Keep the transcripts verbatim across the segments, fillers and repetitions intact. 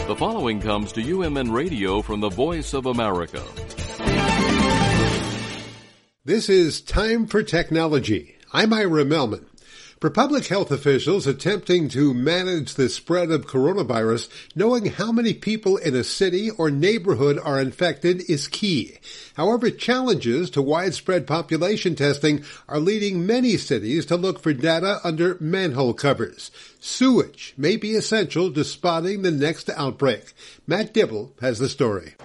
The following comes to U M N Radio from the Voice of America. This is Time for Technology. I'm Ira Melman. For public health officials attempting to manage the spread of coronavirus, knowing how many people in a city or neighborhood are infected is key. However, challenges to widespread population testing are leading many cities to look for data under manhole covers. Sewage may be essential to spotting the next outbreak. Matt Dibble has the story.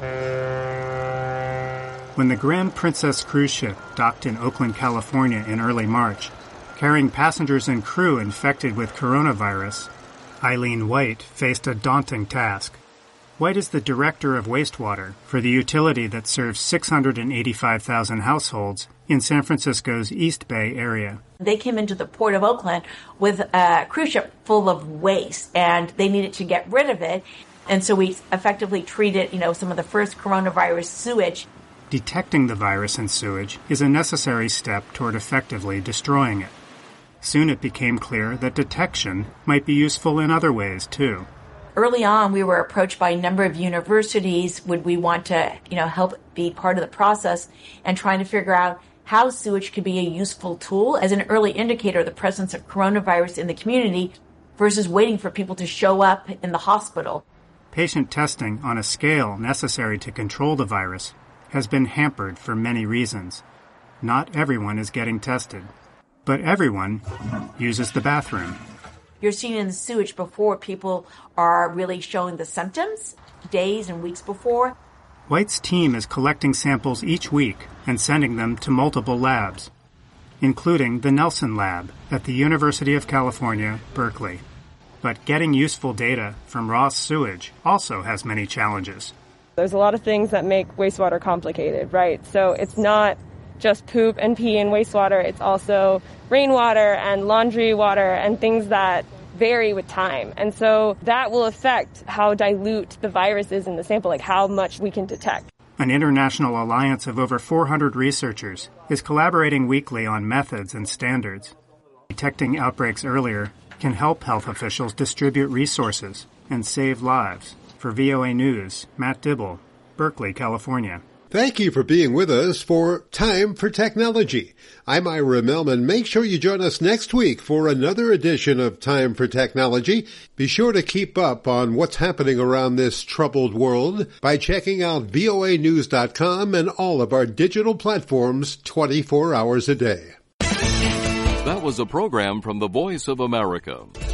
When the Grand Princess cruise ship docked in Oakland, California in early March, carrying passengers and crew infected with coronavirus, Eileen White faced a daunting task. White is the director of wastewater for the utility that serves six hundred eighty-five thousand households in San Francisco's East Bay area. They came into the port of Oakland with a cruise ship full of waste, and they needed to get rid of it. And so we effectively treated, you know, some of the first coronavirus sewage. Detecting the virus in sewage is a necessary step toward effectively destroying it. Soon it became clear that detection might be useful in other ways, too. Early on, we were approached by a number of universities. Would we want to, you know, help be part of the process and trying to figure out how sewage could be a useful tool as an early indicator of the presence of coronavirus in the community versus waiting for people to show up in the hospital. Patient testing on a scale necessary to control the virus has been hampered for many reasons. Not everyone is getting tested. But everyone uses the bathroom. You're seeing in the sewage before people are really showing the symptoms, days and weeks before. White's team is collecting samples each week and sending them to multiple labs, including the Nelson Lab at the University of California, Berkeley. But getting useful data from raw sewage also has many challenges. There's a lot of things that make wastewater complicated, right? So it's not just poop and pee and wastewater. It's also rainwater and laundry water and things that vary with time. And so that will affect how dilute the virus is in the sample, like how much we can detect. An international alliance of over four hundred researchers is collaborating weekly on methods and standards. Detecting outbreaks earlier can help health officials distribute resources and save lives. For V O A News, Matt Dibble, Berkeley, California. Thank you for being with us for Time for Technology. I'm Ira Melman. Make sure you join us next week for another edition of Time for Technology. Be sure to keep up on what's happening around this troubled world by checking out V O A news dot com and all of our digital platforms twenty-four hours a day. That was a program from the Voice of America.